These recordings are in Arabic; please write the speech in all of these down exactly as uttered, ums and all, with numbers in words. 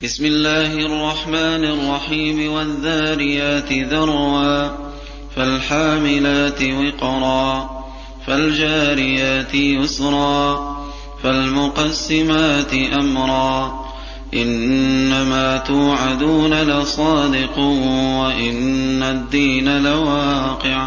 بسم الله الرحمن الرحيم والذاريات ذروا فالحاملات وقرا فالجاريات يسرا فالمقسمات أمرا إنما توعدون لصادق وإن الدين لواقع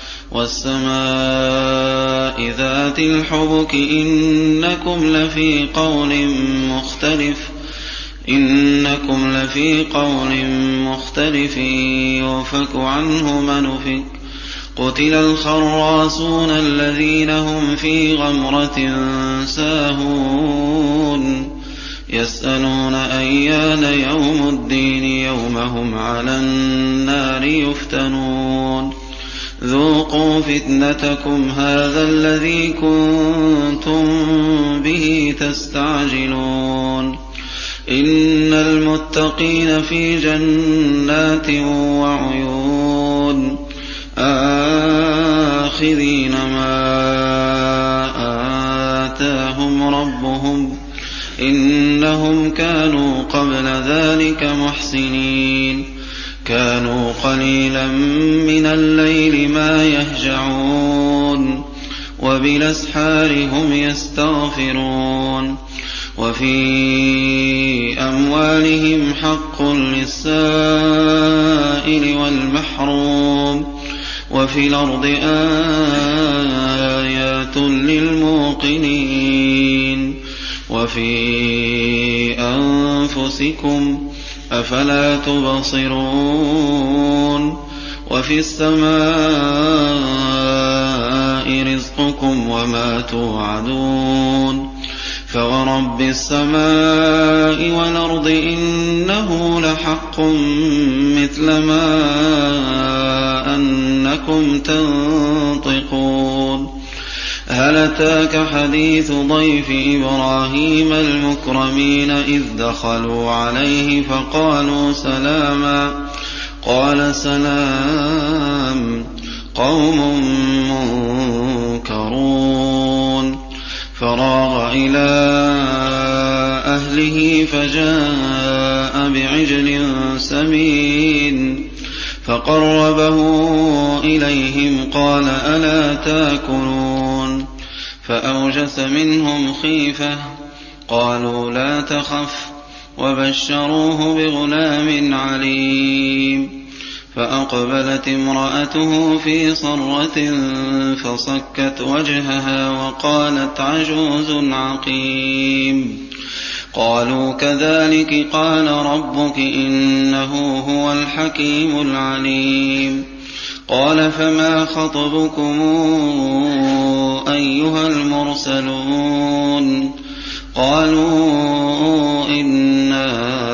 والسماء ذات الحبك إنكم لفي قول مختلف إنكم لفي قول مختلف يؤفك عنه من أفك قتل الخراصون الذين هم في غمرة ساهون يسألون أيان يوم الدين يوم هم على النار يفتنون ذوقوا فتنتكم هذا الذي كنتم به تستعجلون إن المتقين في جنات وعيون آخذين ما آتاهم ربهم إنهم كانوا قبل ذلك محسنين كانوا قليلا من الليل ما يهجعون وبالأسحار هم يستغفرون وفي أموالهم حق للسائل والمحروم وفي الأرض آيات للموقنين وفي أنفسكم أفلا تبصرون وفي السماء رزقكم وما توعدون فورب السماء والأرض إنه لحق مثل ما أنكم تنطقون هل أتاك حديث ضيف إبراهيم المكرمين إذ دخلوا عليه فقالوا سلاما قال سلام قوم منكرون فراغ إلى أهله فجاء بعجل سمين فقربه إليهم قال ألا تاكلون فأوجس منهم خيفة قالوا لا تخف وبشروه بغلام عليم فأقبلت امرأته في صرة فصكت وجهها وقالت عجوز عقيم قالوا كذلك قال ربك إنه هو الحكيم العليم قال فما خطبكم أيها المرسلون قالوا إنا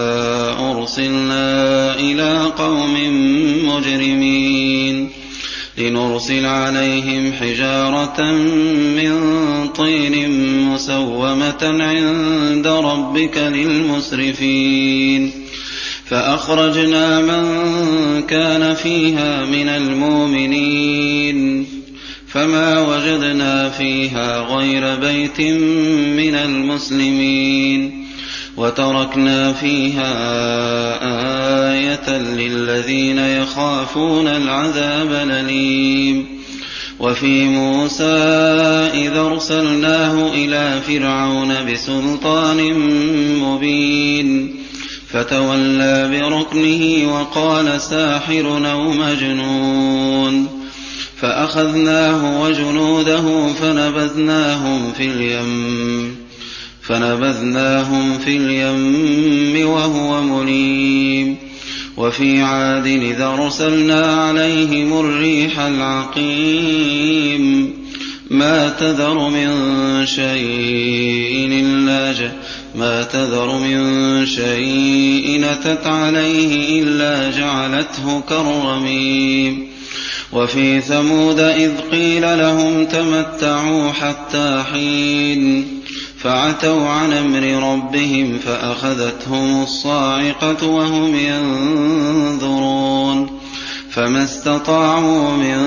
أرسلنا إلى قوم مجرمين لنرسل عليهم حجارة من طين مسومة عند ربك للمسرفين فأخرجنا من كان فيها من المؤمنين فما وجدنا فيها غير بيت من المسلمين وتركنا فيها آية للذين يخافون العذاب الأليم وفي موسى إذا أرسلناه إلى فرعون بسلطان مبين فتولى بركنه وقال ساحر أو مجنون فأخذناه وجنوده فنبذناهم في اليم فنبذناهم في اليم وهو مليم وفي عاد إذا أرسلنا عليهم الريح العقيم ما تذر من شيء إلا ج... ما تذر من شيء أتت عليه إلا جعلته كالرميم وفي ثمود إذ قيل لهم تمتعوا حتى حين فعتوا عن أمر ربهم فأخذتهم الصاعقة وهم ينظرون فما استطاعوا من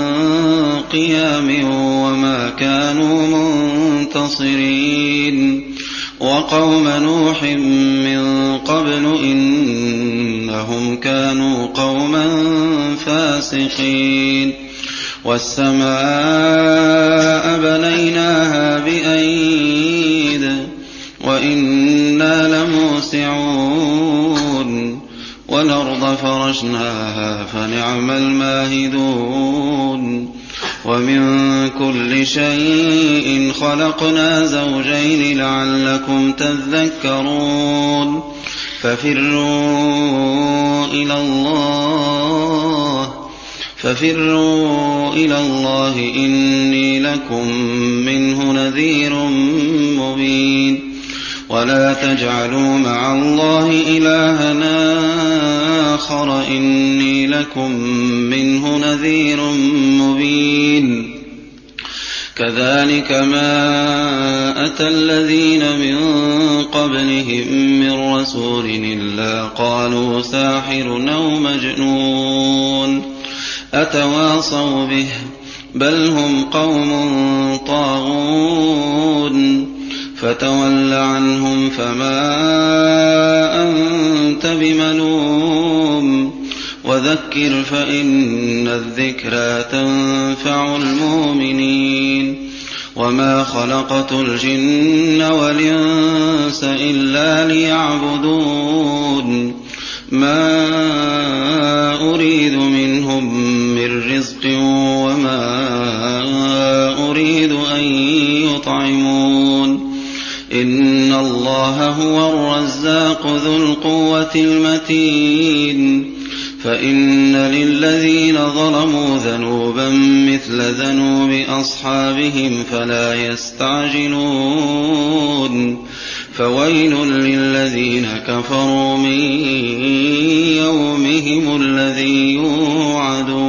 قيام وما كانوا منتصرين وقوم نوح من قبل إنهم كانوا قوما فاسقين والسماء بنيناها بأيد وإنا لموسعون والأرض فرشناها فنعم الماهدون ومن كل شيء خلقنا زوجين لعلكم تذكرون ففروا إلى الله ففروا إلى الله إني لكم منه نذير مبين ولا تجعلوا مع الله إلهنا آخر إني لكم منه نذير مبين كذلك ما أتى الذين من قبلهم من رسول إلا قالوا ساحر أو مجنون أتواصوا به بل هم قوم طاغون فتول عنهم فما أنت بملوم وذكر فإن الذكرى تنفع المؤمنين وما خلقت الجن والإنس إلا ليعبدون ما أريد منهم من رزق وما أريد أن يطعمون إن الله هو الرزاق ذو القوة المتين فإن للذين ظلموا ذنوبا مثل ذنوب أصحابهم فلا يستعجلون فويل للذين كفروا من يومهم الذي يوعدون